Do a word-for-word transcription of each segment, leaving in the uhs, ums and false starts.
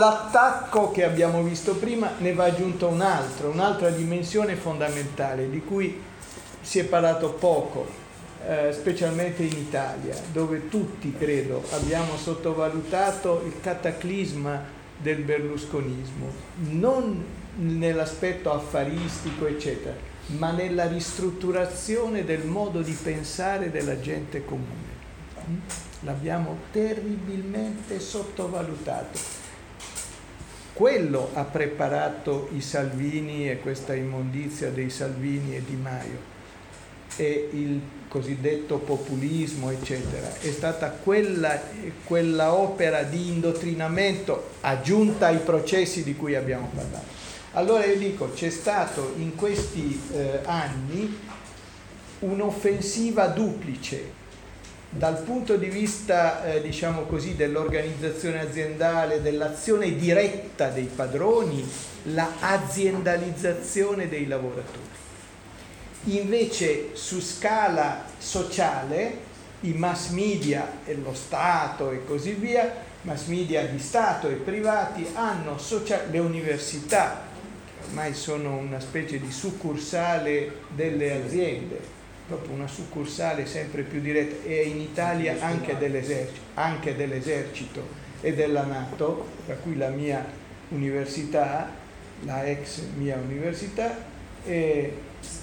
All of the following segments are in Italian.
all'attacco che abbiamo visto prima ne va aggiunto un altro, un'altra dimensione fondamentale di cui si è parlato poco, eh, specialmente in Italia, dove tutti, credo, abbiamo sottovalutato il cataclisma del berlusconismo, non nell'aspetto affaristico, eccetera, ma nella ristrutturazione del modo di pensare della gente comune. L'abbiamo terribilmente sottovalutato. Quello ha preparato i Salvini e questa immondizia dei Salvini e Di Maio e il cosiddetto populismo, eccetera. È stata quella, quella opera di indottrinamento aggiunta ai processi di cui abbiamo parlato. Allora io dico, c'è stato in questi eh, anni un'offensiva duplice dal punto di vista, eh, diciamo così, dell'organizzazione aziendale, dell'azione diretta dei padroni, la aziendalizzazione dei lavoratori. Invece su scala sociale i mass media e lo Stato e così via, mass media di Stato e privati, hanno social- le università, che ormai sono una specie di succursale delle aziende, proprio una succursale sempre più diretta, e in Italia anche dell'esercito, anche dell'esercito e della NATO, tra cui la mia università, la ex mia università. E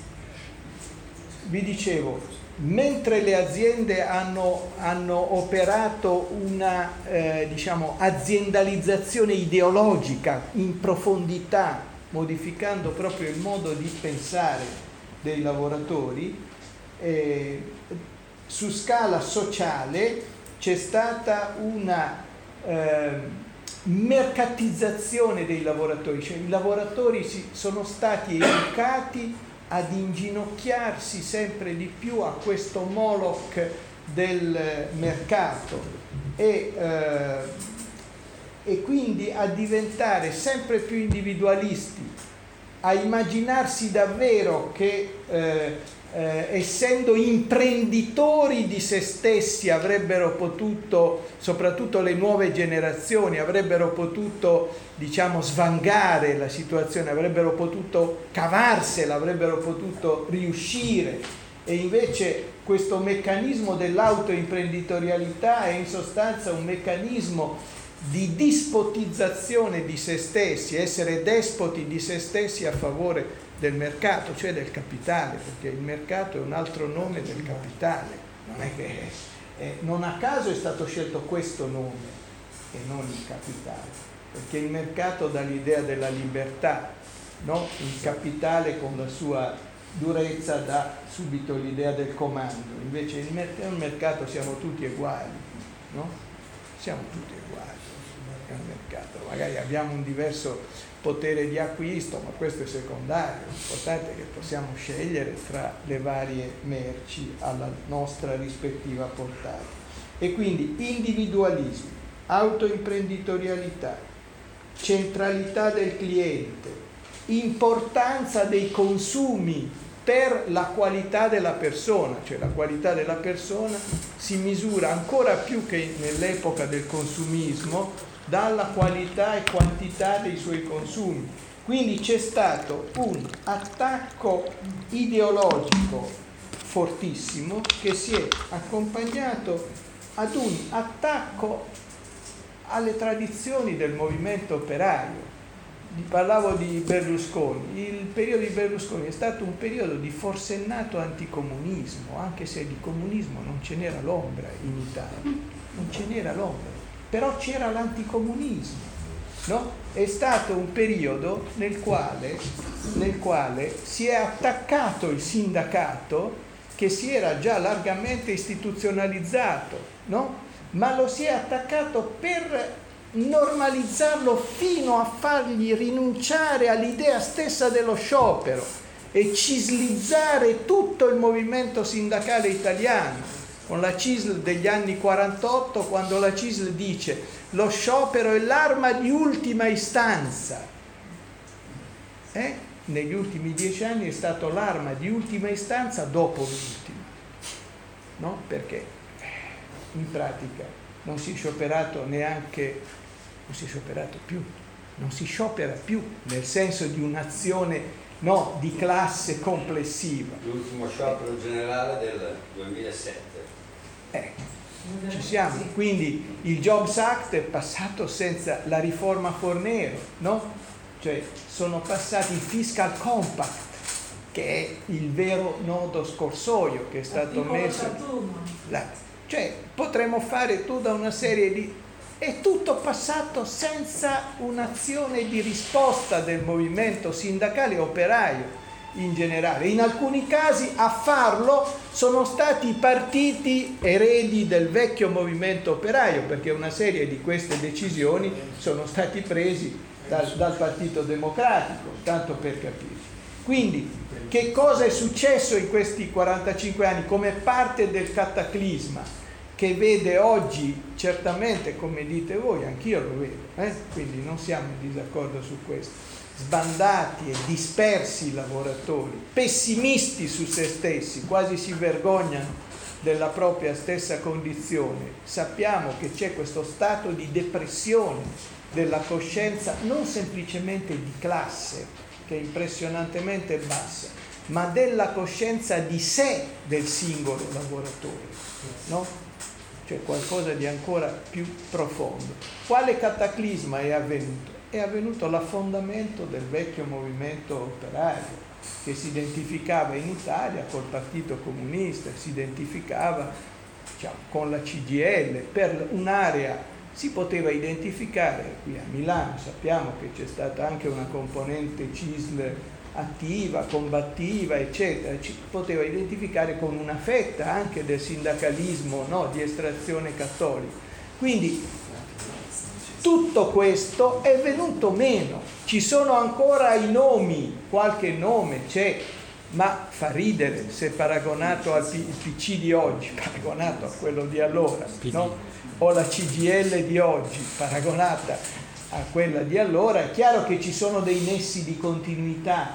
vi dicevo, mentre le aziende hanno, hanno operato una eh, diciamo aziendalizzazione ideologica in profondità, modificando proprio il modo di pensare dei lavoratori, Eh, su scala sociale c'è stata una eh, mercatizzazione dei lavoratori, cioè i lavoratori si, sono stati educati ad inginocchiarsi sempre di più a questo Moloch del mercato e, eh, e quindi a diventare sempre più individualisti, a immaginarsi davvero che eh, Eh, essendo imprenditori di se stessi avrebbero potuto, soprattutto le nuove generazioni, avrebbero potuto, diciamo, svangare la situazione, avrebbero potuto cavarsela, avrebbero potuto riuscire, e invece questo meccanismo dell'autoimprenditorialità è in sostanza un meccanismo di dispotizzazione di se stessi, essere despoti di se stessi a favore del mercato, cioè del capitale, perché il mercato è un altro nome del capitale. Non è che eh, non a caso è stato scelto questo nome e non il capitale, perché il mercato dà l'idea della libertà, no? Il capitale con la sua durezza dà subito l'idea del comando, invece il mer- nel mercato siamo tutti uguali, no? Siamo tutti uguali al mercato, magari abbiamo un diverso potere di acquisto, ma questo è secondario. L'importante è che possiamo scegliere tra le varie merci alla nostra rispettiva portata. E quindi individualismo, autoimprenditorialità, centralità del cliente, importanza dei consumi per la qualità della persona, cioè la qualità della persona si misura ancora più che nell'epoca del consumismo dalla qualità e quantità dei suoi consumi. Quindi c'è stato un attacco ideologico fortissimo che si è accompagnato ad un attacco alle tradizioni del movimento operaio. Parlavo di Berlusconi. Il periodo di Berlusconi è stato un periodo di forsennato anticomunismo, anche se di comunismo non ce n'era l'ombra in Italia, non ce n'era l'ombra. Però c'era l'anticomunismo, no? È stato un periodo nel quale, nel quale si è attaccato il sindacato, che si era già largamente istituzionalizzato, no? Ma lo si è attaccato per normalizzarlo fino a fargli rinunciare all'idea stessa dello sciopero e cislizzare tutto il movimento sindacale italiano. Con la C I S L degli anni quarantotto, quando la C I S L dice lo sciopero è l'arma di ultima istanza, eh? Negli ultimi dieci anni è stato l'arma di ultima istanza dopo l'ultima, no? Perché in pratica non si è scioperato neanche non si è scioperato più, non si sciopera più nel senso di un'azione, no, di classe complessiva. L'ultimo sciopero generale del duemilasette. Ecco, ci siamo. Quindi il Jobs Act è passato senza la riforma Fornero, no? Cioè sono passati il Fiscal Compact, che è il vero nodo scorsoio che è stato messo. La, cioè potremmo fare tutta una serie di... È tutto passato senza un'azione di risposta del movimento sindacale e operaio in generale. In alcuni casi a farlo sono stati i partiti eredi del vecchio movimento operaio, perché una serie di queste decisioni sono stati presi dal, dal Partito Democratico, tanto per capire. Quindi che cosa è successo in questi quarantacinque anni come parte del cataclisma che vede oggi, certamente come dite voi, anch'io lo vedo, eh? Quindi non siamo in disaccordo su questo, sbandati e dispersi i lavoratori, pessimisti su se stessi, quasi si vergognano della propria stessa condizione. Sappiamo che c'è questo stato di depressione della coscienza, non semplicemente di classe, che è impressionantemente bassa, ma della coscienza di sé del singolo lavoratore, no? Cioè qualcosa di ancora più profondo. Quale cataclisma è avvenuto? È avvenuto l'affondamento del vecchio movimento operario, che si identificava in Italia col Partito Comunista, si identificava, diciamo, con la C G I L, per un'area. Si poteva identificare, qui a Milano sappiamo che c'è stata anche una componente C I S L attiva, combattiva, eccetera, ci poteva identificare con una fetta anche del sindacalismo, no, di estrazione cattolica. Quindi tutto questo è venuto meno, ci sono ancora i nomi, qualche nome c'è, ma fa ridere se paragonato al P C di oggi, paragonato a quello di allora, no? O la C G I L di oggi paragonata a quella di allora. È chiaro che ci sono dei nessi di continuità,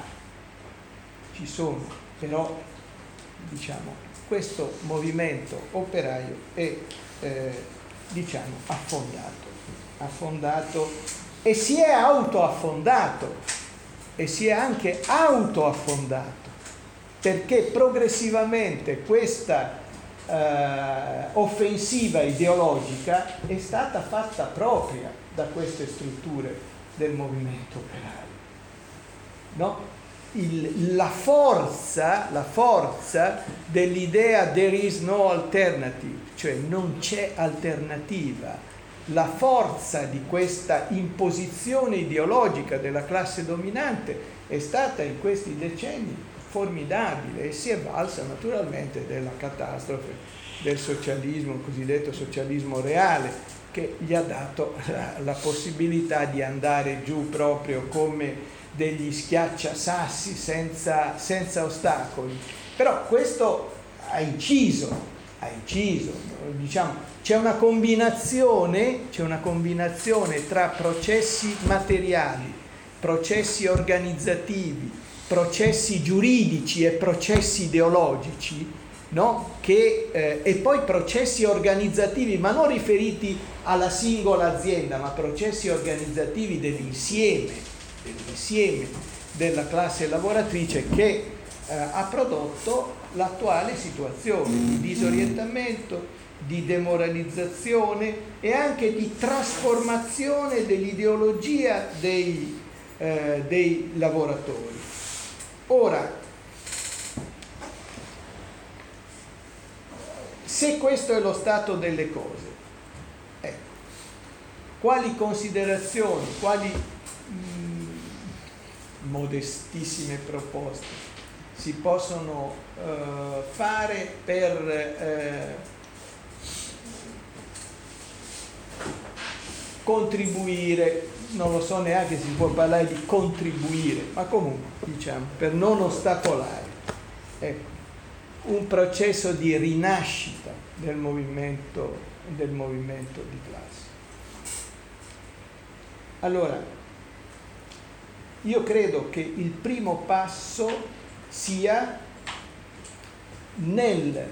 ci sono, però diciamo questo movimento operaio è eh, diciamo affondato, affondato e si è autoaffondato e si è anche autoaffondato, perché progressivamente questa Uh, offensiva ideologica è stata fatta propria da queste strutture del movimento operaio, no? Il, la forza la forza dell'idea there is no alternative, cioè non c'è alternativa, la forza di questa imposizione ideologica della classe dominante è stata in questi decenni formidabile e si è valsa naturalmente della catastrofe del socialismo, il cosiddetto socialismo reale, che gli ha dato la, la possibilità di andare giù proprio come degli schiacciasassi senza, senza ostacoli. Però questo ha inciso, ha inciso, diciamo, c'è una combinazione, c'è una combinazione tra processi materiali, processi organizzativi, processi giuridici e processi ideologici, no? Che, eh, e poi processi organizzativi, ma non riferiti alla singola azienda, ma processi organizzativi dell'insieme, dell'insieme della classe lavoratrice che eh, ha prodotto l'attuale situazione di disorientamento, di demoralizzazione e anche di trasformazione dell'ideologia dei, eh, dei lavoratori. Ora, se questo è lo stato delle cose, ecco, quali considerazioni, quali mh, modestissime proposte si possono uh, fare per uh, contribuire, non lo so neanche se si può parlare di contribuire, ma comunque diciamo per non ostacolare, ecco, un processo di rinascita del movimento, del movimento di classe. Allora, io credo che il primo passo sia nel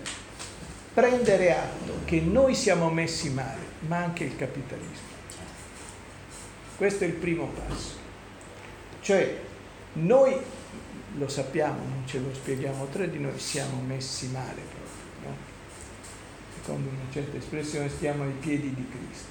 prendere atto che noi siamo messi male, ma anche il capitalismo. Questo è il primo passo. Cioè, noi, lo sappiamo, non ce lo spieghiamo tra di noi, siamo messi male proprio, no? Secondo una certa espressione stiamo ai piedi di Cristo.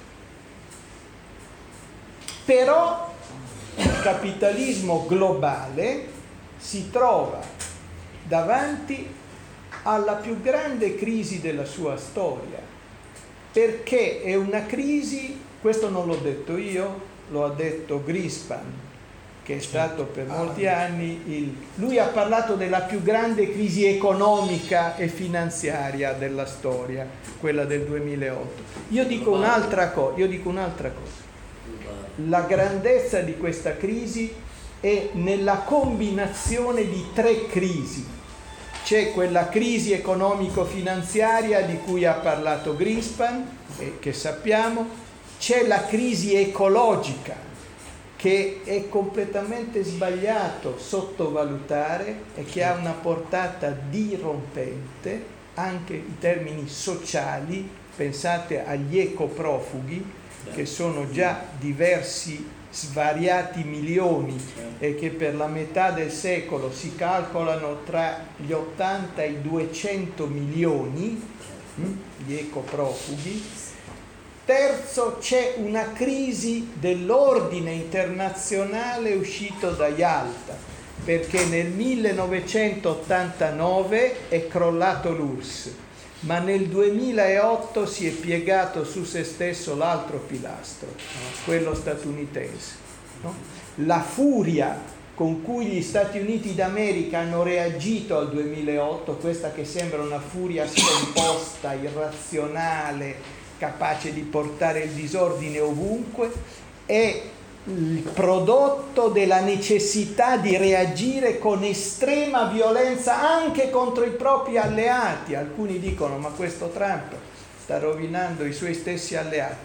Però il capitalismo globale si trova davanti alla più grande crisi della sua storia, perché è una crisi, questo non l'ho detto io, lo ha detto Greenspan, che è stato per molti anni il... lui ha parlato della più grande crisi economica e finanziaria della storia, quella del duemilaotto. Io dico un'altra cosa, io dico un'altra cosa. La grandezza di questa crisi è nella combinazione di tre crisi. C'è quella crisi economico-finanziaria di cui ha parlato Greenspan, e che sappiamo, c'è la crisi ecologica, che è completamente sbagliato sottovalutare e che ha una portata dirompente anche in termini sociali. Pensate agli ecoprofughi, che sono già diversi, svariati milioni e che per la metà del secolo si calcolano tra gli ottanta e i duecento milioni, gli ecoprofughi. Terzo, c'è una crisi dell'ordine internazionale uscito da Yalta, perché nel millenovecentottantanove è crollato l'U R S S, ma nel duemilaotto si è piegato su se stesso l'altro pilastro, quello statunitense, no? La furia con cui gli Stati Uniti d'America hanno reagito al duemilaotto, questa che sembra una furia scomposta, irrazionale, capace di portare il disordine ovunque, è il prodotto della necessità di reagire con estrema violenza anche contro i propri alleati. Alcuni dicono: ma questo Trump sta rovinando i suoi stessi alleati.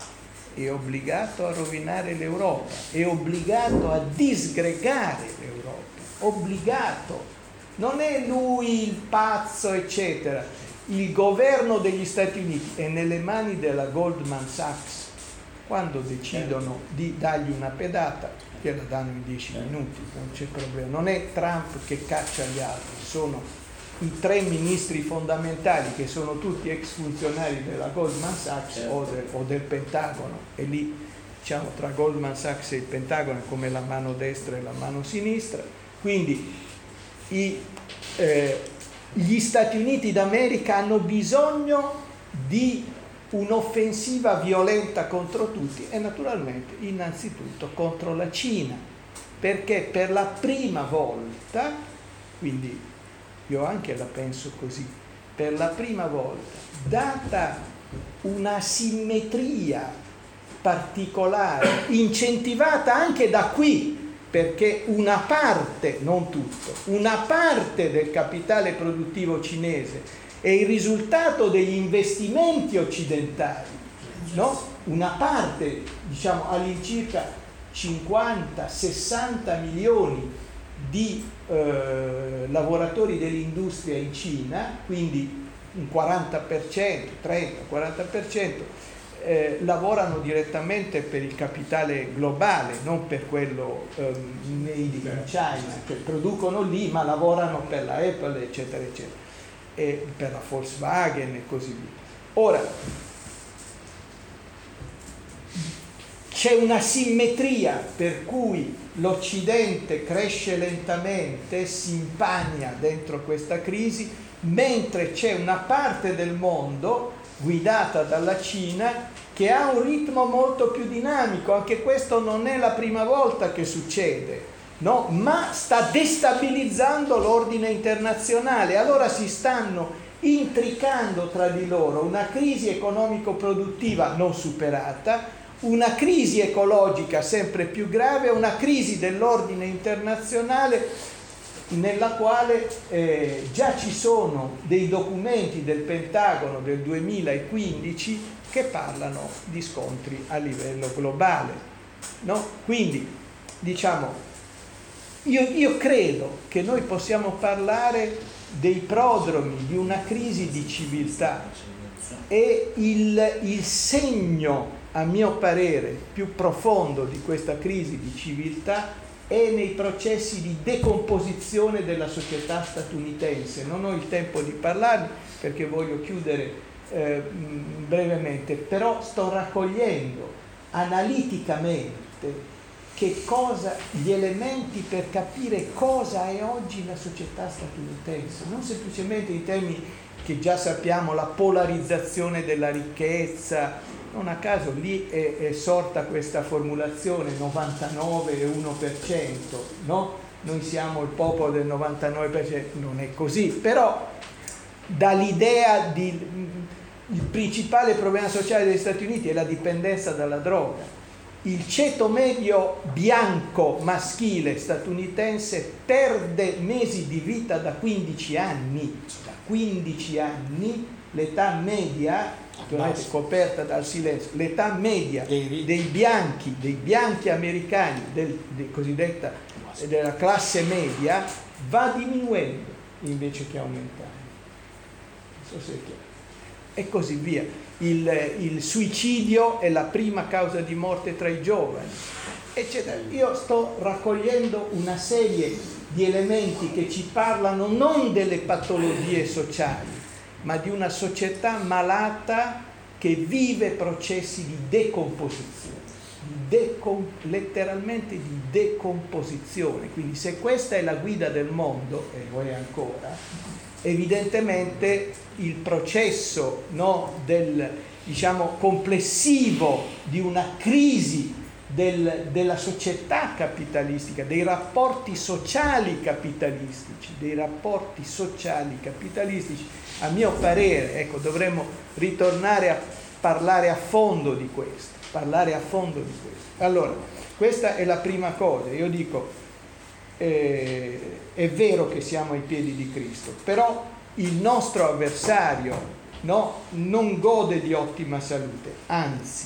È obbligato a rovinare l'Europa, è obbligato a disgregare l'Europa, obbligato. Non è lui il pazzo, eccetera. Il governo degli Stati Uniti è nelle mani della Goldman Sachs. Quando decidono di dargli una pedata, gliela danno in dieci minuti, non c'è problema. Non è Trump che caccia gli altri, sono i tre ministri fondamentali che sono tutti ex funzionari della Goldman Sachs o, de, o del Pentagono, e lì, diciamo, tra Goldman Sachs e il Pentagono è come la mano destra e la mano sinistra. Quindi i, eh, gli Stati Uniti d'America hanno bisogno di un'offensiva violenta contro tutti, e naturalmente innanzitutto contro la Cina, perché per la prima volta, quindi io anche la penso così, per la prima volta, data una simmetria particolare, incentivata anche da qui, perché una parte, non tutto, una parte del capitale produttivo cinese è il risultato degli investimenti occidentali, no? Una parte, diciamo, all'incirca cinquanta sessanta milioni di eh, lavoratori dell'industria in Cina, quindi un quaranta per cento, trenta quaranta per cento, eh, lavorano direttamente per il capitale globale, non per quello eh, made in China, cioè producono lì ma lavorano per la Apple, eccetera, eccetera, e per la Volkswagen e così via. Ora, c'è una simmetria per cui l'Occidente cresce lentamente, si impagna dentro questa crisi, mentre c'è una parte del mondo guidata dalla Cina che ha un ritmo molto più dinamico. Anche questo non è la prima volta che succede, no? Ma sta destabilizzando l'ordine internazionale. Allora si stanno intricando tra di loro una crisi economico-produttiva non superata, una crisi ecologica sempre più grave, una crisi dell'ordine internazionale nella quale eh, già ci sono dei documenti del Pentagono del duemilaquindici che parlano di scontri a livello globale, no? Quindi, diciamo, io, io credo che noi possiamo parlare dei prodromi di una crisi di civiltà, e il, il segno a mio parere, più profondo di questa crisi di civiltà è nei processi di decomposizione della società statunitense. Non ho il tempo di parlarne perché voglio chiudere eh, brevemente, però sto raccogliendo analiticamente che cosa, gli elementi per capire cosa è oggi la società statunitense, non semplicemente in termini che già sappiamo, la polarizzazione della ricchezza. Non a caso lì è, è sorta questa formulazione novantanove e uno per cento, no? Noi siamo il popolo del novantanove per cento, non è così, però dall'idea di il principale problema sociale degli Stati Uniti è la dipendenza dalla droga. Il ceto medio bianco maschile statunitense perde mesi di vita da quindici anni, da quindici anni l'età media, naturalmente coperta dal silenzio, l'età media dei bianchi, dei bianchi americani, del, del cosiddetta della classe media, va diminuendo invece che aumentando. Non so se è chiaro. E così via. Il, il suicidio è la prima causa di morte tra i giovani, eccetera. Io sto raccogliendo una serie di elementi che ci parlano non delle patologie sociali, ma di una società malata che vive processi di decomposizione, di decom- letteralmente di decomposizione. Quindi se questa è la guida del mondo, e lo è ancora, evidentemente il processo, no, del, diciamo, complessivo di una crisi del, della società capitalistica, dei rapporti sociali capitalistici, dei rapporti sociali capitalistici, a mio parere, ecco, dovremmo ritornare a parlare a fondo di questo, parlare a fondo di questo. Allora, questa è la prima cosa. Io dico, eh, è vero che siamo ai piedi di Cristo, però il nostro avversario, no, non gode di ottima salute, anzi.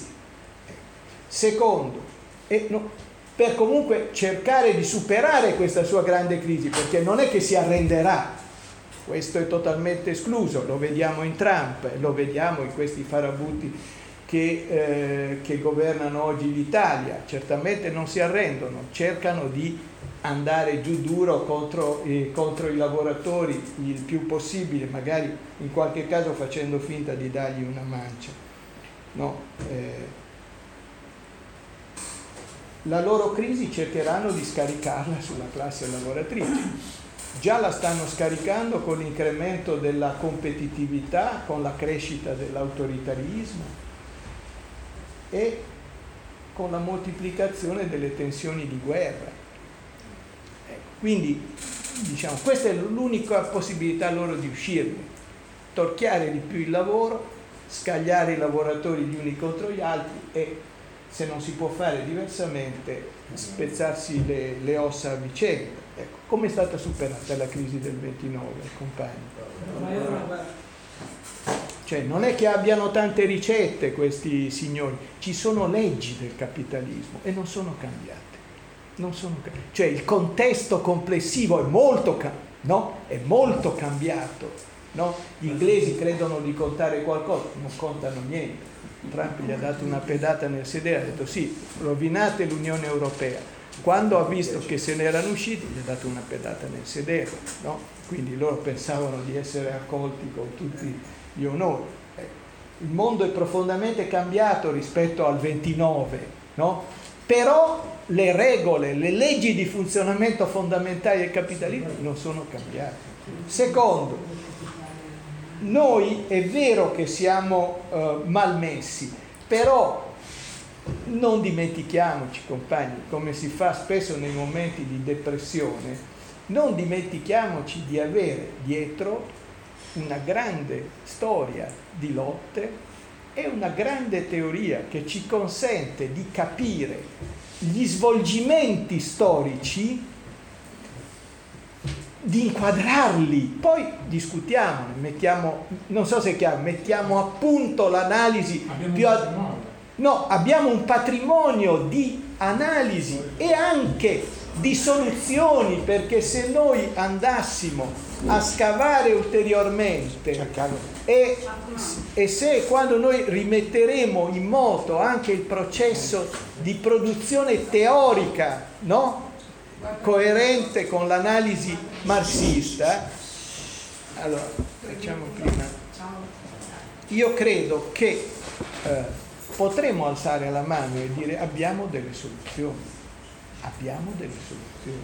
Secondo, e no, per comunque cercare di superare questa sua grande crisi, perché non è che si arrenderà, questo è totalmente escluso, lo vediamo in Trump, lo vediamo in questi farabutti che, eh, che governano oggi l'Italia, certamente non si arrendono, cercano di andare giù duro contro, eh, contro i lavoratori il più possibile, magari in qualche caso facendo finta di dargli una mancia. No, eh, la loro crisi cercheranno di scaricarla sulla classe lavoratrice. Già la stanno scaricando con l'incremento della competitività, con la crescita dell'autoritarismo e con la moltiplicazione delle tensioni di guerra. Quindi, diciamo, questa è l'unica possibilità loro di uscirne, torchiare di più il lavoro, scagliare i lavoratori gli uni contro gli altri e, se non si può fare diversamente, spezzarsi le, le ossa a vicenda. Ecco, come è stata superata la crisi del ventinove, compagni? Cioè, non è che abbiano tante ricette questi signori, ci sono leggi del capitalismo e non sono cambiate. Non sono, cioè il contesto complessivo è molto, no? È molto cambiato, no? Gli inglesi credono di contare qualcosa, non contano niente. Trump gli ha dato una pedata nel sedere, ha detto sì, rovinate l'Unione Europea. Quando ha visto che se ne erano usciti gli ha dato una pedata nel sedere, no? Quindi loro pensavano di essere accolti con tutti gli onori. Il mondo è profondamente cambiato rispetto al ventinove, no? Però le regole, le leggi di funzionamento fondamentali del capitalismo non sono cambiate. Secondo, noi è vero che siamo uh, malmessi, però non dimentichiamoci, compagni, come si fa spesso nei momenti di depressione, non dimentichiamoci di avere dietro una grande storia di lotte è una grande teoria che ci consente di capire gli svolgimenti storici, di inquadrarli, poi discutiamone, mettiamo, non so se è chiaro, mettiamo a punto l'analisi più a, no, abbiamo un patrimonio di analisi e anche di soluzioni, perché se noi andassimo a scavare ulteriormente e, e se quando noi rimetteremo in moto anche il processo di produzione teorica, no? Coerente con l'analisi marxista, allora facciamo prima, io credo che eh, potremo alzare la mano e dire abbiamo delle soluzioni, abbiamo delle soluzioni.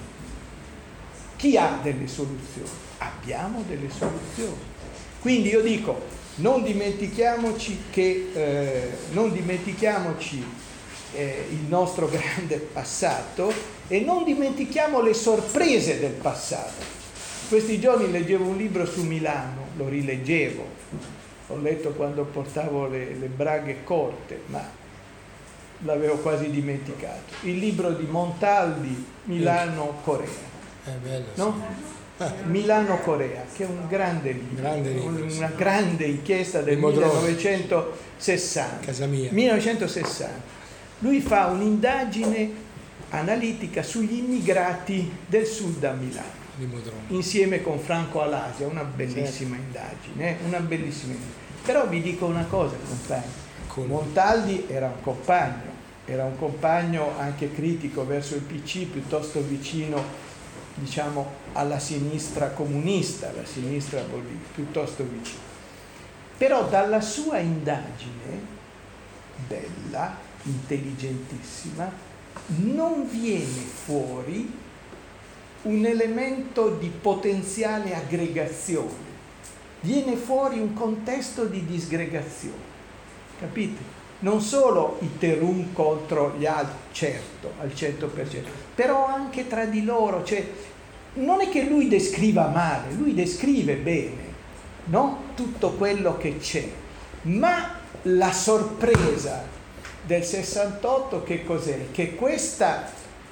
Chi ha delle soluzioni? Abbiamo delle soluzioni. Quindi io dico, non dimentichiamoci che eh, non dimentichiamoci eh, il nostro grande passato e non dimentichiamo le sorprese del passato. Questi giorni leggevo un libro su Milano, lo rileggevo, ho letto quando portavo le, le braghe corte, ma l'avevo quasi dimenticato. Il libro di Montaldi, Milano-Corea. È bello, no? Milano-Corea, che è un grande libro, grande libro una sì. grande inchiesta del millenovecentosessanta. Casa mia. millenovecentosessanta. Lui fa un'indagine analitica sugli immigrati del sud a Milano, insieme con Franco Alasia, una bellissima certo. indagine, eh? una bellissima indagine. Però vi dico una cosa, compagni, Come? Montaldi era un compagno, era un compagno anche critico verso il P C, piuttosto vicino, diciamo, alla sinistra comunista, alla sinistra bolivia, piuttosto vicino. Però dalla sua indagine, bella, intelligentissima, non viene fuori un elemento di potenziale aggregazione, viene fuori un contesto di disgregazione, capite? Non solo i Terun contro gli altri, certo, al cento per cento, però anche tra di loro, cioè non è che lui descriva male, lui descrive bene, no? Tutto quello che c'è, ma la sorpresa del sessantotto che cos'è? Che questa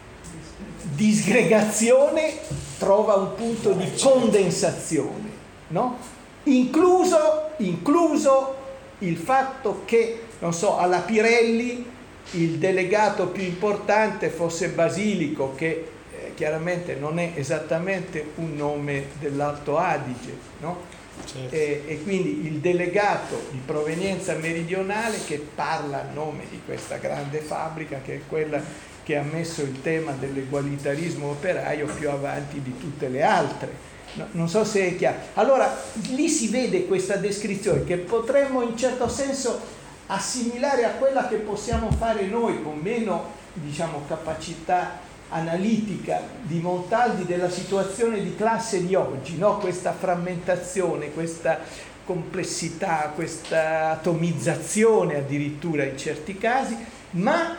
disgregazione trova un punto di condensazione, no? Incluso, incluso il fatto che, non so, alla Pirelli il delegato più importante fosse Basilico, che eh, chiaramente non è esattamente un nome dell'Alto Adige, no? Certo. E, e quindi il delegato di provenienza meridionale che parla a nome di questa grande fabbrica, che è quella che ha messo il tema dell'egualitarismo operaio più avanti di tutte le altre. No, non so se è chiaro. Allora lì si vede questa descrizione che potremmo in certo senso assimilare a quella che possiamo fare noi con meno, diciamo, capacità analitica di Montaldi della situazione di classe di oggi, no? Questa frammentazione, questa complessità, questa atomizzazione addirittura in certi casi, ma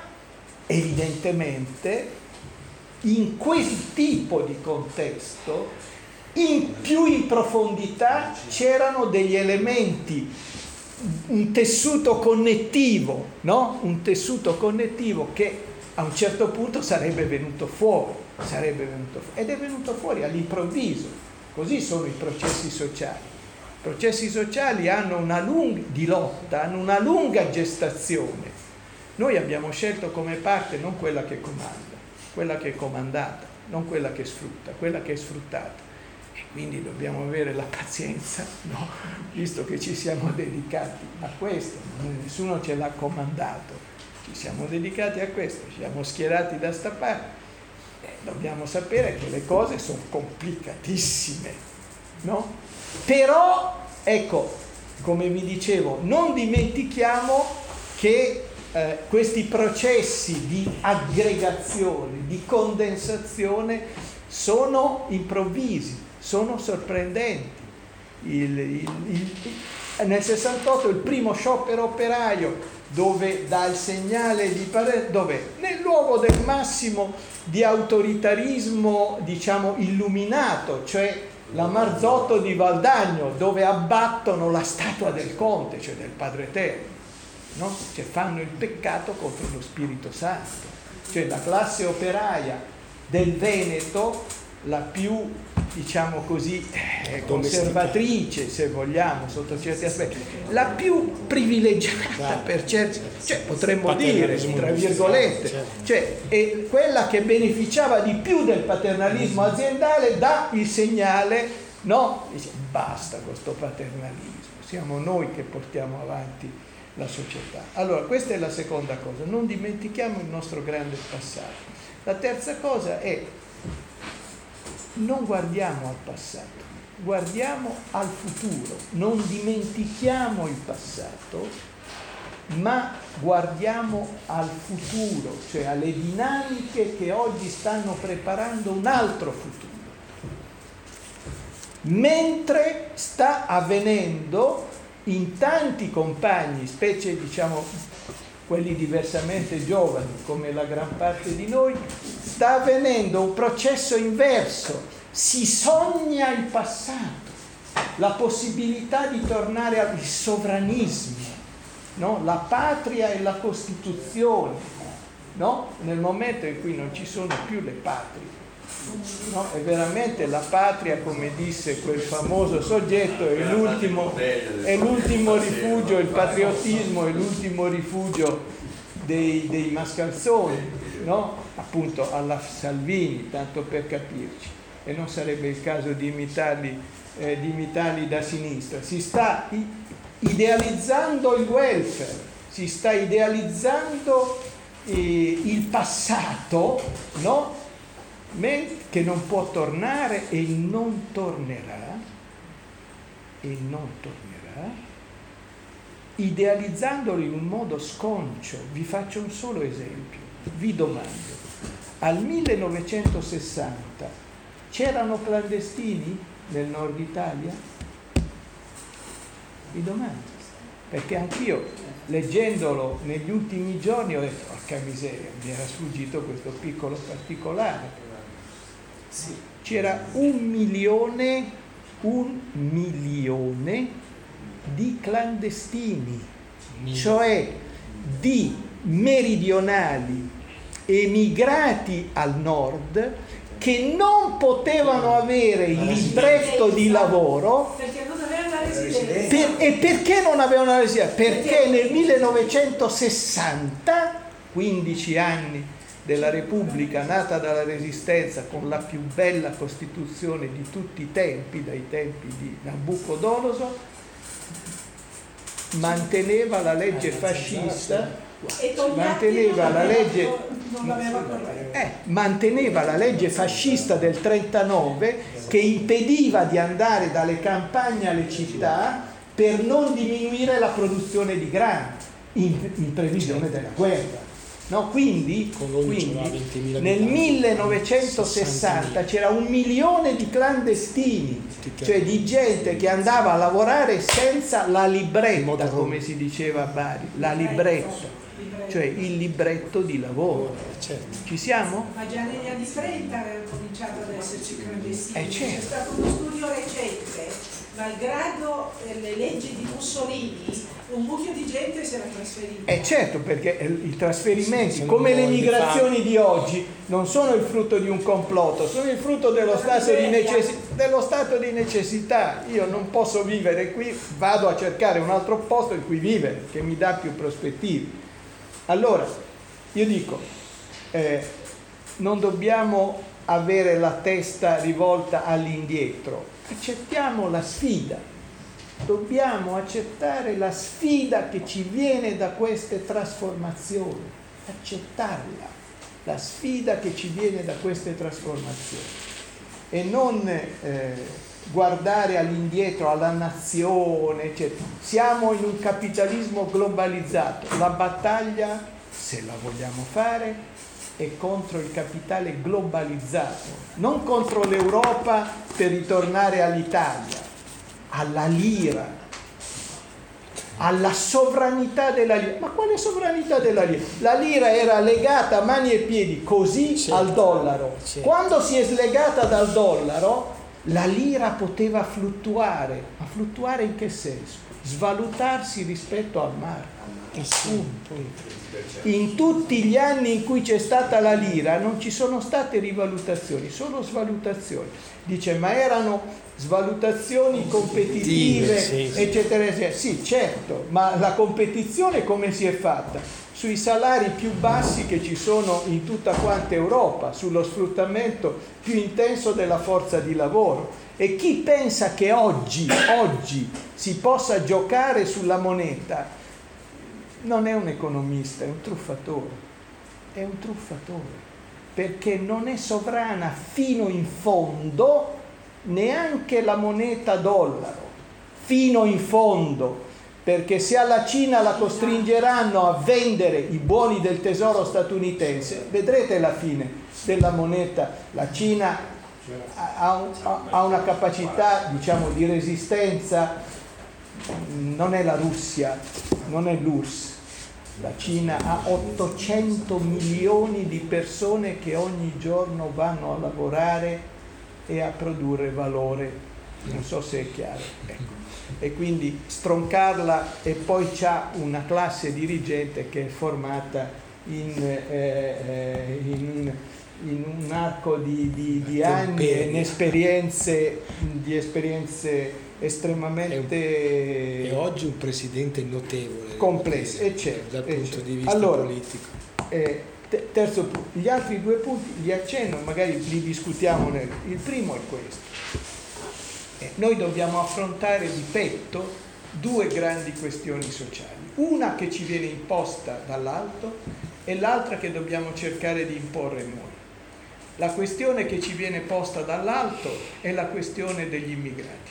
evidentemente in quel tipo di contesto, in più in profondità, c'erano degli elementi, un tessuto connettivo, no? Un tessuto connettivo che a un certo punto sarebbe venuto fuori, sarebbe venuto fuori, ed è venuto fuori all'improvviso. Così sono i processi sociali. I processi sociali hanno una lunga di lotta, hanno una lunga gestazione. Noi abbiamo scelto come parte non quella che comanda, quella che è comandata, non quella che sfrutta, quella che è sfruttata. E quindi dobbiamo avere la pazienza, no? Visto che ci siamo dedicati a questo, nessuno ce l'ha comandato. Ci siamo dedicati a questo, ci siamo schierati da sta parte, eh, dobbiamo sapere che le cose sono complicatissime, no? Però, ecco, come vi dicevo, non dimentichiamo che eh, questi processi di aggregazione, di condensazione sono improvvisi, sono sorprendenti. Il, il, il, nel sessantotto il primo sciopero operaio, dove dà il segnale di parere, dove nel luogo del massimo di autoritarismo, diciamo, illuminato, cioè la Marzotto di Valdagno, dove abbattono la statua del Conte, cioè del Padre Eterno, no? Cioè fanno il peccato contro lo Spirito Santo, cioè la classe operaia del Veneto, la più diciamo così, eh, conservatrice, se vogliamo, sotto certi aspetti, la più privilegiata per certi, cioè potremmo dire, tra virgolette, cioè è quella che beneficiava di più del paternalismo aziendale, dà il segnale, no? Dice, basta questo paternalismo, siamo noi che portiamo avanti la società. Allora, questa è la seconda cosa, non dimentichiamo il nostro grande passato. La terza cosa è: non guardiamo al passato, guardiamo al futuro, non dimentichiamo il passato, ma guardiamo al futuro, cioè alle dinamiche che oggi stanno preparando un altro futuro. Mentre sta avvenendo in tanti compagni, specie diciamo quelli diversamente giovani come la gran parte di noi, sta avvenendo un processo inverso, si sogna il passato, la possibilità di tornare al sovranismo, no? La patria e la Costituzione, no? Nel momento in cui non ci sono più le patrie, no? È veramente la patria, come disse quel famoso soggetto, è l'ultimo, è l'ultimo rifugio, il patriottismo è l'ultimo rifugio dei, dei mascalzoni, no? Appunto alla Salvini, tanto per capirci, e non sarebbe il caso di imitarli, eh, di imitarli da sinistra. Si sta idealizzando il welfare, si sta idealizzando eh, il passato, no? Che non può tornare e non tornerà, e non tornerà, idealizzandolo in un modo sconcio. Vi faccio un solo esempio, vi domando: al millenovecentosessanta c'erano clandestini nel nord Italia? Vi domando, perché anch'io, leggendolo negli ultimi giorni, ho detto, porca miseria, mi era sfuggito questo piccolo particolare. Sì. C'era un milione, un milione di clandestini, cioè di meridionali emigrati al nord che non potevano avere il libretto di lavoro. Perché non avevano la residenza. Per, e perché non avevano la residenza? Perché nel millenovecentosessanta, quindici anni della Repubblica nata dalla Resistenza, con la più bella Costituzione di tutti i tempi, dai tempi di Nabucodonosor, manteneva la legge fascista, manteneva la legge, eh, manteneva la legge fascista del trentanove che impediva di andare dalle campagne alle città per non diminuire la produzione di grano in, in previsione della guerra. No, quindi, quindi nel millenovecentosessanta c'era un milione di clandestini, cioè di gente che andava a lavorare senza la libretta, come si diceva a Bari, la libretta, cioè il libretto di lavoro. Ci siamo? Ma già negli anni trenta aveva cominciato ad esserci clandestini. Eh, certo. C'è stato uno studio recente, malgrado le leggi di Mussolini, un mucchio di gente si era trasferita. Eh certo, perché i trasferimenti, sì, come le migrazioni di oggi, non sono il frutto di un complotto, sono il frutto dello stato di, necess- dello stato di necessità. Io non posso vivere qui, vado a cercare un altro posto in cui vivere, che mi dà più prospettive. Allora, io dico, eh, non dobbiamo avere la testa rivolta all'indietro, accettiamo la sfida. Dobbiamo accettare la sfida che ci viene da queste trasformazioni, accettarla, la sfida che ci viene da queste trasformazioni e non eh, guardare all'indietro, alla nazione, eccetera. Siamo in un capitalismo globalizzato, la battaglia, se la vogliamo fare, è contro il capitale globalizzato, non contro l'Europa per ritornare all'Italia, alla lira, alla sovranità della lira. Ma quale sovranità della lira? La lira era legata a mani e piedi così, certo, al dollaro. Certo. Quando si è slegata dal dollaro, la lira poteva fluttuare. Ma fluttuare in che senso? Svalutarsi rispetto al marco. Un punto. In tutti gli anni in cui c'è stata la lira non ci sono state rivalutazioni, solo svalutazioni. Dice, ma erano svalutazioni competitive, sì, sì. eccetera, eccetera. Sì, certo, ma la competizione come si è fatta? Sui salari più bassi che ci sono in tutta quanta Europa, sullo sfruttamento più intenso della forza di lavoro. E chi pensa che oggi, oggi si possa giocare sulla moneta non è un economista, è un truffatore, è un truffatore, perché non è sovrana fino in fondo neanche la moneta dollaro, fino in fondo, perché se alla Cina la costringeranno a vendere i buoni del tesoro statunitense, vedrete la fine della moneta. La Cina ha, ha, ha una capacità, diciamo, di resistenza, non è la Russia, non è l'U R S S. La Cina ha ottocento milioni di persone che ogni giorno vanno a lavorare e a produrre valore. Non so se è chiaro. Ecco. E quindi stroncarla, e poi c'ha una classe dirigente che è formata in, eh, in, in un arco di, di, di anni e in esperienze, di esperienze estremamente e oggi un presidente notevole, complesse, eccetera, dal punto eccetera. di vista allora, politico. Eh, te, terzo punto, gli altri due punti li accenno, magari li discutiamo nel. Il primo è questo: eh, noi dobbiamo affrontare di petto due grandi questioni sociali, una che ci viene imposta dall'alto e l'altra che dobbiamo cercare di imporre noi. La questione che ci viene posta dall'alto è la questione degli immigrati.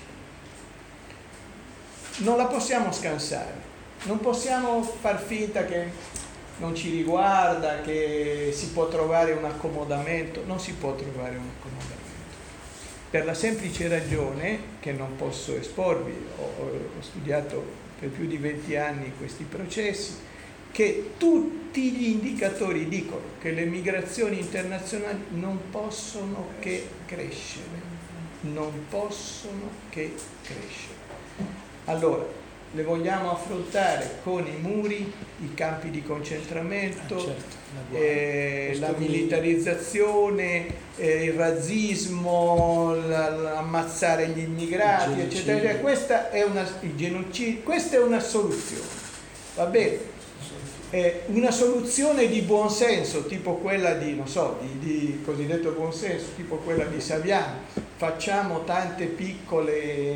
Non la possiamo scansare, non possiamo far finta che non ci riguarda, che si può trovare un accomodamento. Non si può trovare un accomodamento, per la semplice ragione che non posso esporvi, ho, ho studiato per più di venti anni questi processi, che tutti gli indicatori dicono che le migrazioni internazionali non possono che crescere, non possono che crescere. Allora, le vogliamo affrontare con i muri, i campi di concentramento, ah, certo, la, eh, la militarizzazione, eh, il razzismo, l'ammazzare gli immigrati, eccetera, eccetera. Questa è una, il genocidio, questa è una soluzione, va bene? Eh, una soluzione di buonsenso, tipo quella di, non so, di, di cosiddetto buonsenso, tipo quella di Saviano. Facciamo tante piccole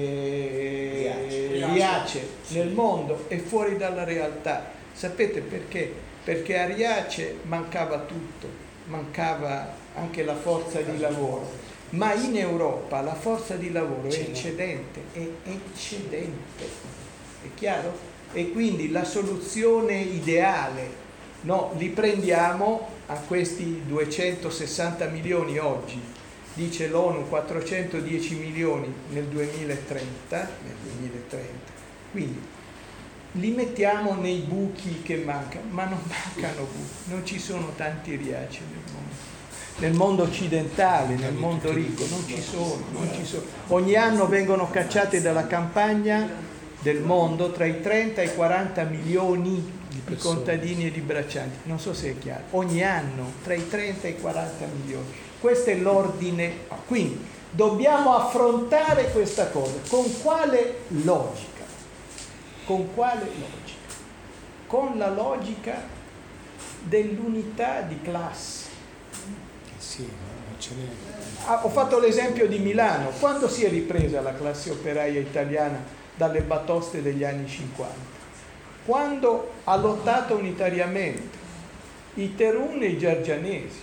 Riace nel mondo, e fuori dalla realtà. Sapete perché? Perché a Riace mancava tutto, mancava anche la forza di lavoro, ma in Europa la forza di lavoro è eccedente, è eccedente, è chiaro? E quindi la soluzione ideale, no, li prendiamo a questi duecentosessanta milioni oggi, dice l'ONU quattrocentodieci milioni nel duemilatrenta, nel duemilatrenta, quindi li mettiamo nei buchi che mancano, ma non mancano buchi, non ci sono tanti Riace nel mondo, nel mondo occidentale, nel mondo ricco, non ci sono, non ci sono. Ogni anno vengono cacciate dalla campagna del mondo tra i trenta e i quaranta milioni di contadini e di braccianti, non so se è chiaro, ogni anno tra i trenta e i quaranta milioni. Questo è l'ordine. Quindi dobbiamo affrontare questa cosa. Con quale logica? Con quale logica? Con la logica dell'unità di classe. Sì, non ce n'è. Ah, ho fatto l'esempio di Milano. Quando si è ripresa la classe operaia italiana dalle batoste degli anni cinquanta? Quando ha lottato unitariamente i Terun e i Giargianesi.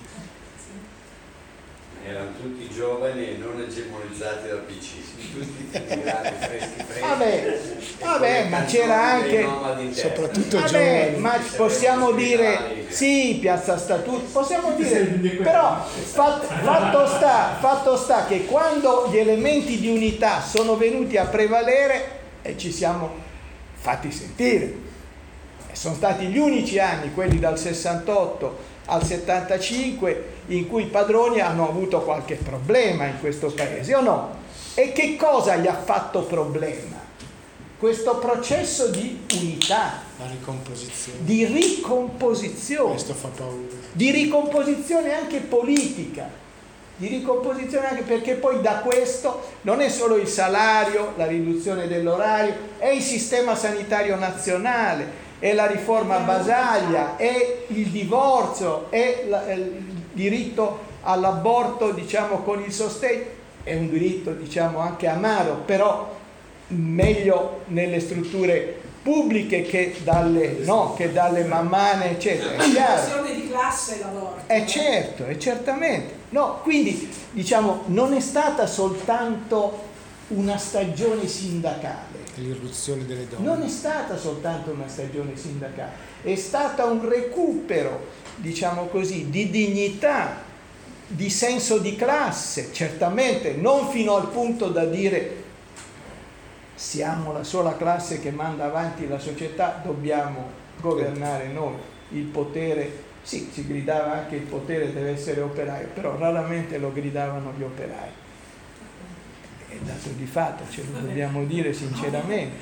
Erano tutti giovani e non egemonizzati dal P C, tutti immigrati freschi freschi. Vabbè, vabbè, ma c'era anche, soprattutto vabbè, giovani. ma possiamo dire, sì, Piazza Statuto, possiamo dire, però fatto, fatto, sta, fatto sta che quando gli elementi di unità sono venuti a prevalere, e ci siamo fatti sentire, e sono stati gli unici anni, quelli dal sessantotto al settantacinque, in cui i padroni hanno avuto qualche problema in questo paese, o no? E che cosa gli ha fatto problema? questo processo di unità, La ricomposizione. di ricomposizione, Questo fa paura. di ricomposizione anche politica, di ricomposizione anche perché poi da questo non è solo il salario, la riduzione dell'orario, è il sistema sanitario nazionale, è la riforma Basaglia, è il divorzio, è la, il diritto all'aborto, diciamo, con il sostegno, è un diritto, diciamo, anche amaro, però meglio nelle strutture pubbliche che dalle, no, che dalle mammane, eccetera. È chiaro. Questione di classe l'aborto. È certo, è certamente. No, quindi, diciamo, non è stata soltanto una stagione sindacale. L'irruzione delle donne. Non è stata soltanto una stagione sindacale, è stata un recupero, diciamo così, di dignità, di senso di classe, certamente non fino al punto da dire siamo la sola classe che manda avanti la società, dobbiamo governare noi, il potere, sì, si gridava anche il potere deve essere operaio, però raramente lo gridavano gli operai. È dato di fatto, ce lo dobbiamo dire sinceramente.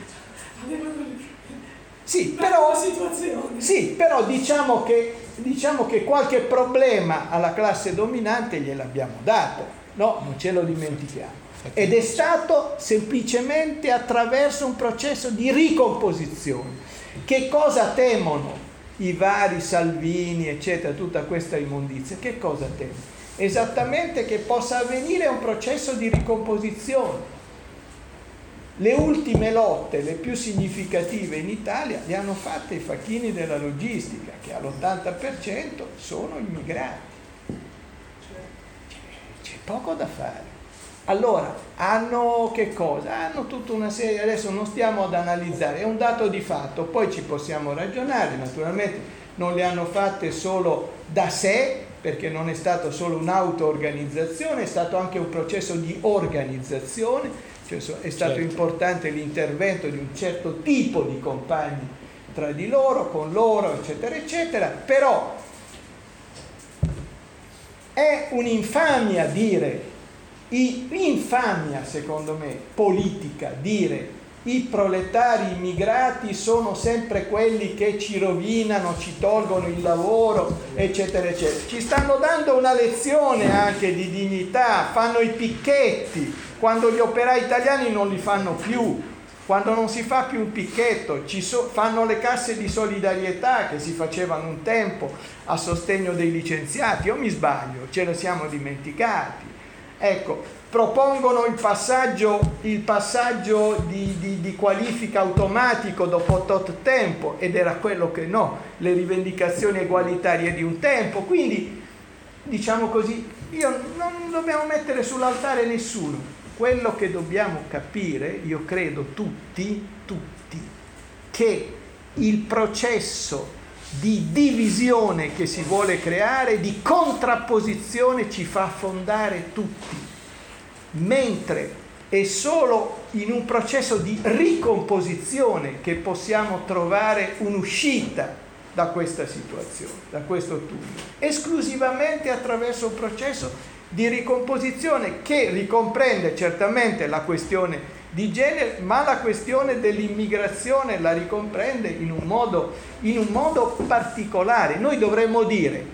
Sì, però, sì, però diciamo che, diciamo che qualche problema alla classe dominante gliel'abbiamo dato, no? Non ce lo dimentichiamo. Ed è stato semplicemente attraverso un processo di ricomposizione. Che cosa temono i vari Salvini, eccetera, tutta questa immondizia? Che cosa temono? Esattamente che possa avvenire un processo di ricomposizione. Le ultime lotte, le più significative in Italia, le hanno fatte i facchini della logistica, che all'ottanta per cento sono immigrati. C'è poco da fare. Allora, hanno che cosa? Hanno tutta una serie, adesso non stiamo ad analizzare, è un dato di fatto, poi ci possiamo ragionare, naturalmente non le hanno fatte solo da sé, perché non è stato solo un'auto-organizzazione, è stato anche un processo di organizzazione, cioè è stato certo. importante l'intervento di un certo tipo di compagni tra di loro, con loro, eccetera, eccetera, però è un'infamia dire, infamia secondo me, politica, dire i proletari immigrati sono sempre quelli che ci rovinano, ci tolgono il lavoro, eccetera, eccetera. Ci stanno dando una lezione anche di dignità, fanno i picchetti, quando gli operai italiani non li fanno più, quando non si fa più un picchetto, ci so, fanno le casse di solidarietà che si facevano un tempo a sostegno dei licenziati, o mi sbaglio, ce ne siamo dimenticati. Ecco, propongono il passaggio, il passaggio di, di, di qualifica automatico dopo tot tempo, ed era quello che no, le rivendicazioni egualitarie di un tempo. Quindi, diciamo così, io non dobbiamo mettere sull'altare nessuno. Quello che dobbiamo capire, io credo tutti, tutti, che il processo di divisione che si vuole creare, di contrapposizione, ci fa affondare tutti, mentre è solo in un processo di ricomposizione che possiamo trovare un'uscita da questa situazione, da questo tunnel, esclusivamente attraverso un processo di ricomposizione che ricomprende certamente la questione di genere, ma la questione dell'immigrazione la ricomprende in un modo, in un modo particolare. Noi dovremmo dire: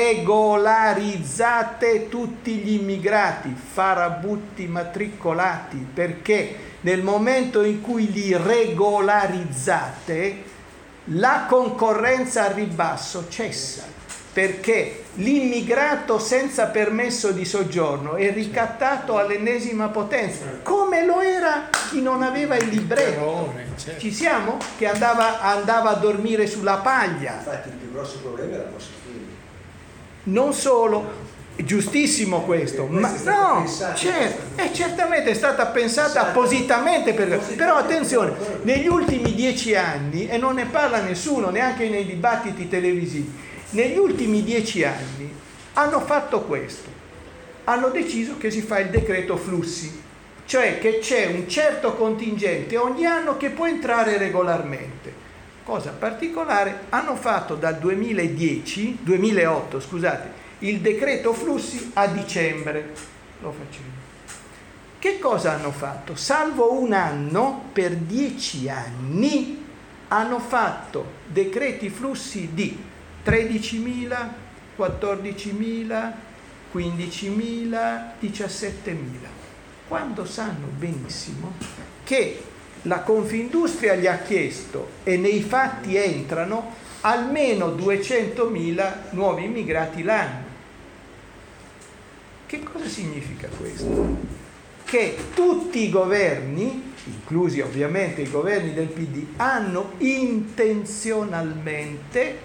regolarizzate tutti gli immigrati, farabutti matricolati, perché nel momento in cui li regolarizzate la concorrenza al ribasso cessa, perché l'immigrato senza permesso di soggiorno è ricattato all'ennesima potenza, come lo era chi non aveva il libretto. Ci siamo? Che andava, andava a dormire sulla paglia. Infatti il più grosso problema era nostro figlio. Non solo, è giustissimo questo, ma no, certo, è certamente è stata pensata appositamente per... Però attenzione, negli ultimi dieci anni, e non ne parla nessuno, neanche nei dibattiti televisivi, negli ultimi dieci anni hanno fatto questo, hanno deciso che si fa il decreto flussi, cioè che c'è un certo contingente ogni anno che può entrare regolarmente. Cosa particolare, hanno fatto dal duemiladieci, duemilaotto, scusate, il decreto flussi a dicembre, lo facciamo. Che cosa hanno fatto? Salvo un anno, per dieci anni, hanno fatto decreti flussi di tredicimila, quattordicimila, quindicimila, diciassettemila, quando sanno benissimo che la Confindustria gli ha chiesto, e nei fatti entrano, almeno duecentomila nuovi immigrati l'anno. Che cosa significa questo? Che tutti i governi, inclusi ovviamente i governi del P D, hanno intenzionalmente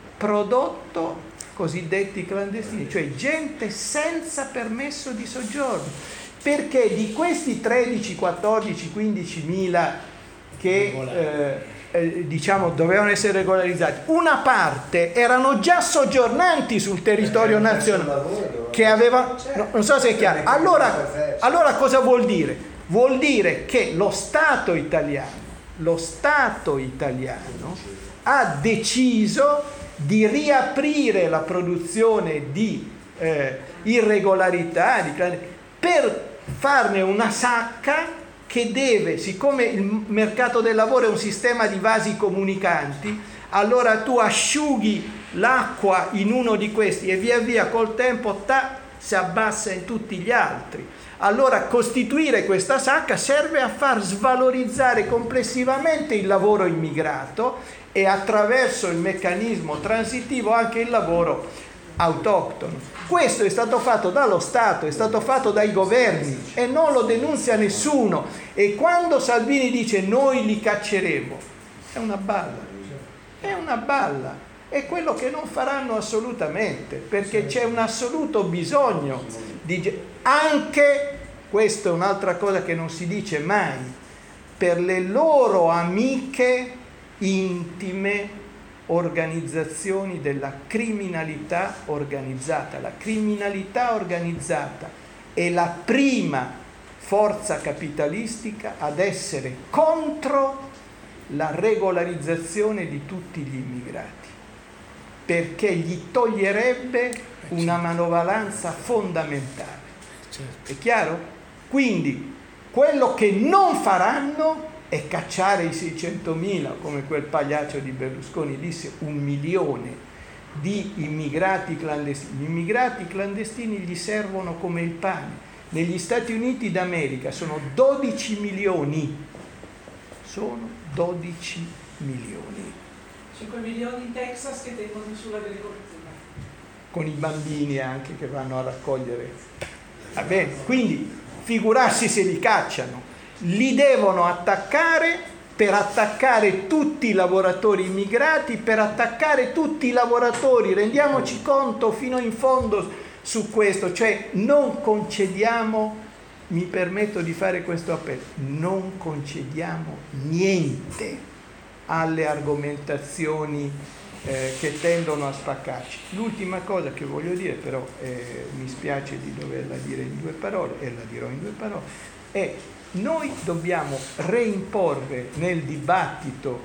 prodotto cosiddetti clandestini, cioè gente senza permesso di soggiorno, perché di questi tredici, quattordici, quindici mila che eh, eh, diciamo dovevano essere regolarizzati, una parte erano già soggiornanti sul territorio nazionale, che aveva, no, non so se è chiaro. Allora, allora cosa vuol dire? Vuol dire che lo Stato italiano, lo Stato italiano ha deciso di riaprire la produzione di eh, irregolarità, di, per farne una sacca che deve, siccome il mercato del lavoro è un sistema di vasi comunicanti, allora tu asciughi l'acqua in uno di questi e via via col tempo ta, si abbassa in tutti gli altri. Allora costituire questa sacca serve a far svalorizzare complessivamente il lavoro immigrato e attraverso il meccanismo transitivo anche il lavoro autoctono. Questo è stato fatto dallo Stato, è stato fatto dai governi e non lo denunzia nessuno. E quando Salvini dice noi li cacceremo, è una balla, è una balla. È quello che non faranno assolutamente, perché c'è un assoluto bisogno di, anche, questa è un'altra cosa che non si dice mai, per le loro amiche intime organizzazioni della criminalità organizzata. La criminalità organizzata è la prima forza capitalistica ad essere contro la regolarizzazione di tutti gli immigrati, perché gli toglierebbe una manovalanza fondamentale. È chiaro? Quindi quello che non faranno è cacciare i seicentomila, come quel pagliaccio di Berlusconi disse, un milione di immigrati clandestini. Gli immigrati clandestini gli servono come il pane. Negli Stati Uniti d'America sono dodici milioni, sono dodici milioni. cinque milioni in Texas che tengono sull'agricoltura. Con i bambini anche che vanno a raccogliere. Va bene? Quindi figurarsi se li cacciano. Li devono attaccare per attaccare tutti i lavoratori immigrati, per attaccare tutti i lavoratori. Rendiamoci conto fino in fondo su questo, cioè non concediamo, mi permetto di fare questo appello, non concediamo niente alle argomentazioni eh, che tendono a spaccarci. L'ultima cosa che voglio dire, però eh, mi spiace di doverla dire in due parole, e la dirò in due parole, è noi dobbiamo reimporre nel dibattito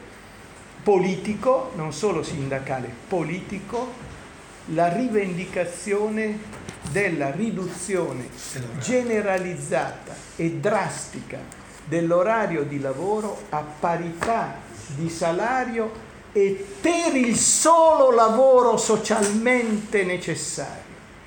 politico, non solo sindacale, politico, la rivendicazione della riduzione generalizzata e drastica dell'orario di lavoro a parità di salario e per il solo lavoro socialmente necessario,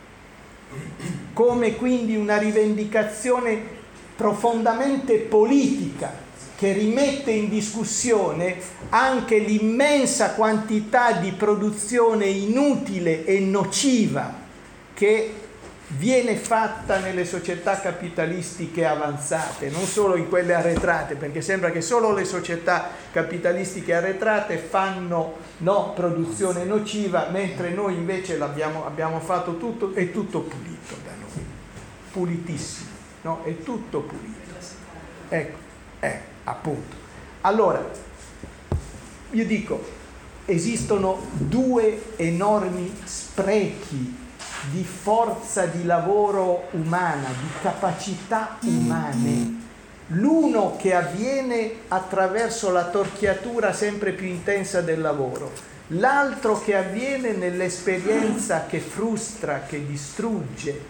come quindi una rivendicazione profondamente politica che rimette in discussione anche l'immensa quantità di produzione inutile e nociva che viene fatta nelle società capitalistiche avanzate, non solo in quelle arretrate, perché sembra che solo le società capitalistiche arretrate fanno no, produzione nociva, mentre noi invece l'abbiamo, abbiamo fatto tutto, è tutto pulito da noi, pulitissimo. No, è tutto pulito. Ecco, eh, appunto. Allora, io dico, esistono due enormi sprechi di forza di lavoro umana, di capacità umane. L'uno che avviene attraverso la torchiatura sempre più intensa del lavoro, l'altro che avviene nell'esperienza che frustra, che distrugge,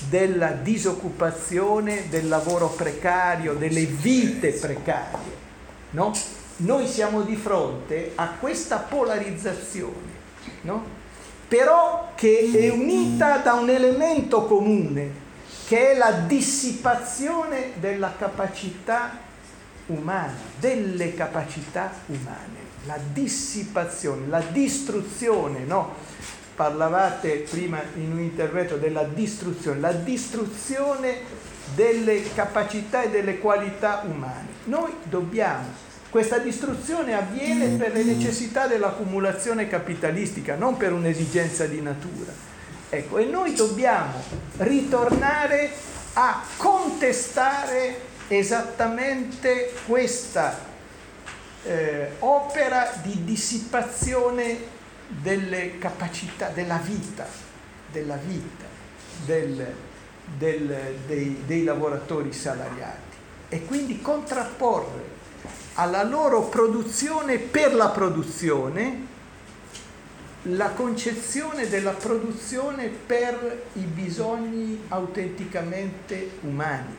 della disoccupazione, del lavoro precario, delle vite precarie, no? Noi siamo di fronte a questa polarizzazione, no? Però che è unita da un elemento comune, che è la dissipazione della capacità umana, delle capacità umane, la dissipazione, la distruzione, no? Parlavate prima in un intervento della distruzione, la distruzione delle capacità e delle qualità umane. Noi dobbiamo, questa distruzione avviene per le necessità dell'accumulazione capitalistica, non per un'esigenza di natura. Ecco, e noi dobbiamo ritornare a contestare esattamente questa eh, opera di dissipazione delle capacità, della vita, della vita del, del, dei, dei lavoratori salariati, e quindi contrapporre alla loro produzione per la produzione la concezione della produzione per i bisogni autenticamente umani,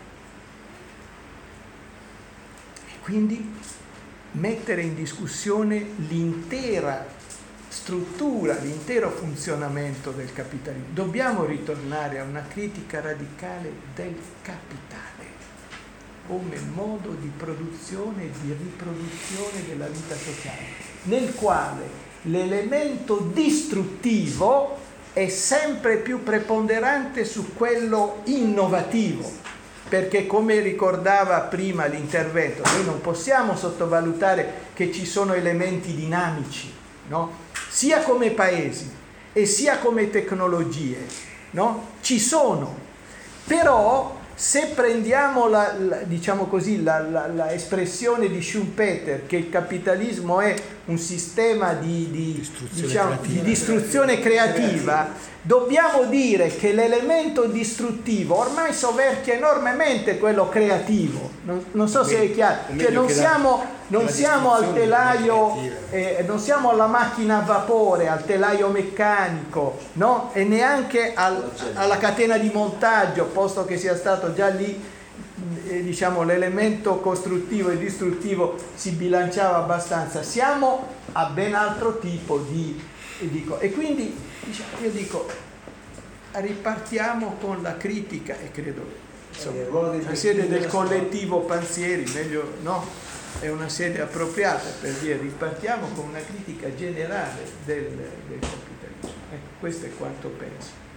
e quindi mettere in discussione l'intera struttura, l'intero funzionamento del capitalismo. Dobbiamo ritornare a una critica radicale del capitale come modo di produzione e di riproduzione della vita sociale, nel quale l'elemento distruttivo è sempre più preponderante su quello innovativo, perché, come ricordava prima l'intervento, noi non possiamo sottovalutare che ci sono elementi dinamici, no? Sia come paesi e sia come tecnologie, no? Ci sono, però se prendiamo la, la, diciamo così, la, la, la espressione di Schumpeter, che il capitalismo è un sistema di, di, distruzione, diciamo, creativa. di distruzione creativa, dobbiamo dire che l'elemento distruttivo ormai soverchia enormemente quello creativo. Non, non so se è chiaro, cioè non siamo, non siamo al telaio, eh, non siamo alla macchina a vapore, al telaio meccanico, no? E neanche al, alla catena di montaggio, posto che sia stato già lì, eh, diciamo, l'elemento costruttivo e distruttivo si bilanciava abbastanza. Siamo a ben altro tipo di, dico, e quindi diciamo, io dico, ripartiamo con la critica, e credo insomma, la sede del collettivo Panzieri, meglio no, è una sede appropriata per dire ripartiamo con una critica generale del, del capitalismo. Ecco, questo è quanto penso.